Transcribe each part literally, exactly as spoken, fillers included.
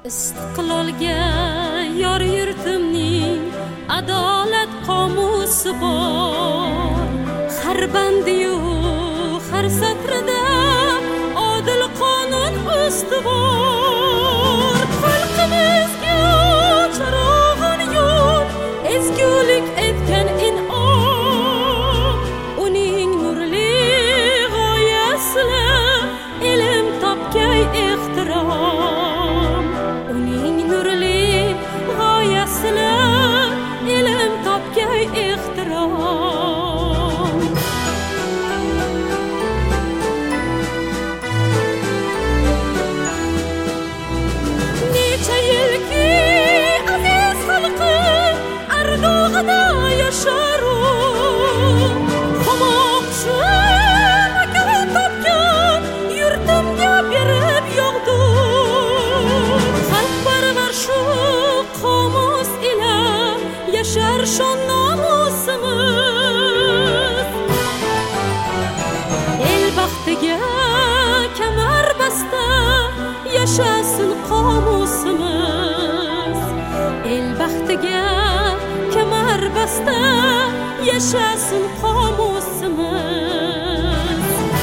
Istiqlolga yor yurtimning adolat qomusi bor. Har bandiyu har satrida odil qonun ustuvor. Xalqimizga charog'on yo'l, ezgulik etgan in'om. Uning nurli g'oyasida ilm topgay ehtirom. Uning nurli g'oyasida ilm topgay ehtirom. Necha yilki aziz xalqi ardog'ida yashar u. Xomoqchi makon topgan yurtimga berib yog'du. Xalqparvar shu qomus ila yashar shon nomusimiz. El baxtiga kamar basta yashasin qomusimiz. El baxtiga kamar basta yashasin qomusimiz.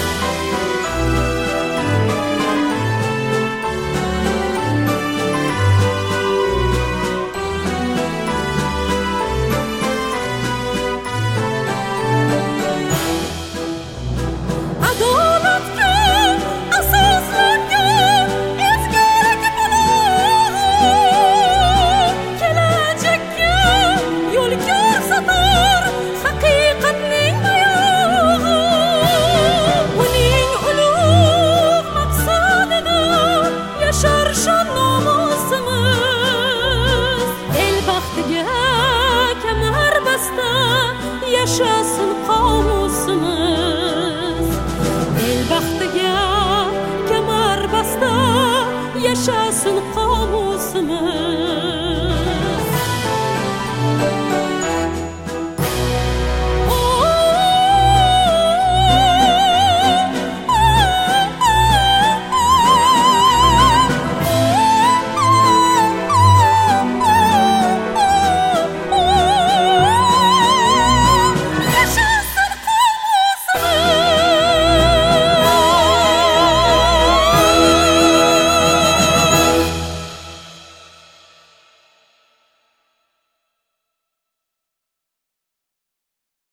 Adolatga asoslangan ezgulik bilan kelajakka yo'l ko'rsatar haqiqatning oyog'i. Uning ulug' maqsadida yashar shon nomusimiz. El baxtiga kamar basta yashasin qomusimiz. El baxtiga kamar basta yashasin qomusimiz.